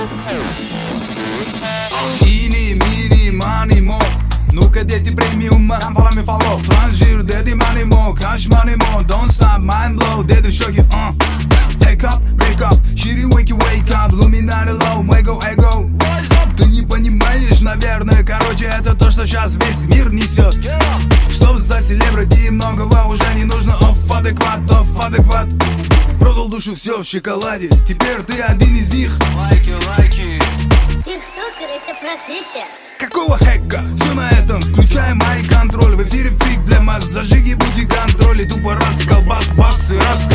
Ini, mini, money, mo. Nu-că de ti premium, mă, am follow me follow. Tranjir, de di money, mo, cash money, mo. Don't stop, mind blow, de di show you, Wake up, shiri wake up. Luminary low, ego, ego. Ты не понимаешь, наверное, короче, это то, что сейчас весь мир несет. Чтоб стать селебрити, многого уже не нужно. Адекват. Продал душу, все в шоколаде. Теперь ты один из них. Лайки. Тиктокер — это профессия. Какого хэка? Все на этом, включай мой контроль. В эфире фрик для масс, зажиги, будь контроль. И тупо раз, колбас, бас и раз.